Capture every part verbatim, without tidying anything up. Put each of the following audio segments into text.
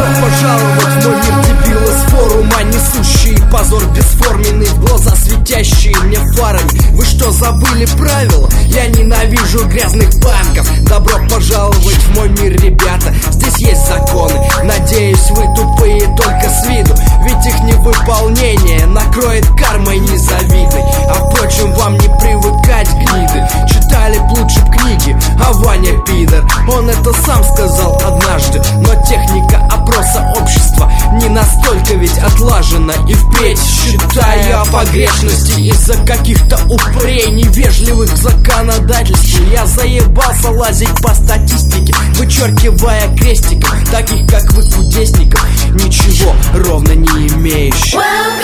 Добро пожаловать в мой мир, дебилы с форума, несущие позор бесформенный, в глаза светящие мне фарами. Вы что, забыли правила? Я ненавижу грязных банков. Добро пожаловать в мой мир, ребята, здесь есть законы. Надеюсь, вы тупые только с виду, ведь их невыполнение накроет кармой незавидной. А впрочем, вам не привыкать, гниды. Читали б лучше б книги, а Ваня пидор. Он это сам сказал однажды. Но техника опроса общества не настолько ведь отлажена. И впредь, считая о погрешности из-за каких-то упырей, невежливых в законодательстве, я заебался лазить по статистике, вычеркивая крестиком таких, как вы, кудесников, ничего ровно не имеющих.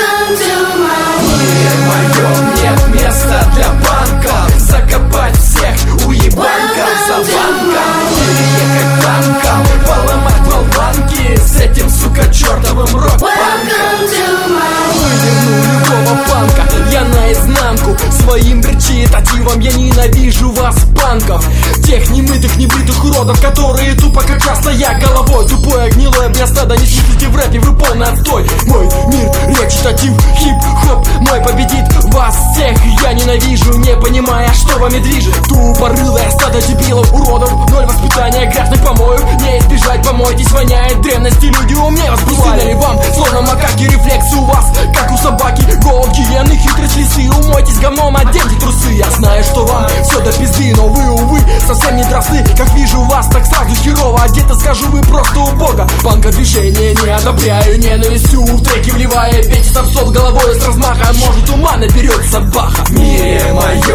В мире моем нет места для банков. Закопать всех уебанков за банком, переехать танком, поломать болванки с этим, сука, чертовым рок-банком. Выверну любого панка я наизнанку своим речитативом. Я ненавижу вас, банков, тех немытых, небритых уродов, которые тупо как красная головой. Тупое гнилое блястадо, не слышите в рэпе, вы полный отстой. Мой мир речитатив, хип-хоп мой победит вас всех. Я ненавижу, не понимая, что вами движет. Тупорылое стадо дебилов, уродов, ноль воспитания, грязных помоев. Не избежать, помойтесь, воняет древности, люди умнее вас бывали. Вам, словно макаки, рефлексы у вас, как у собаки, голод гиены, хитрость лисы. Умойтесь говном, оденьте трусы. Я знаю, что вам все до пизды, но вы, увы, совсем не дрозды. Как вижу вас, так сразу херово, одето скажу, вы просто убого. Банка движения не одобряю, ненавистью в треки вливая. Пейте сапсот головой с размаха, может ума наберется баха. В мире моем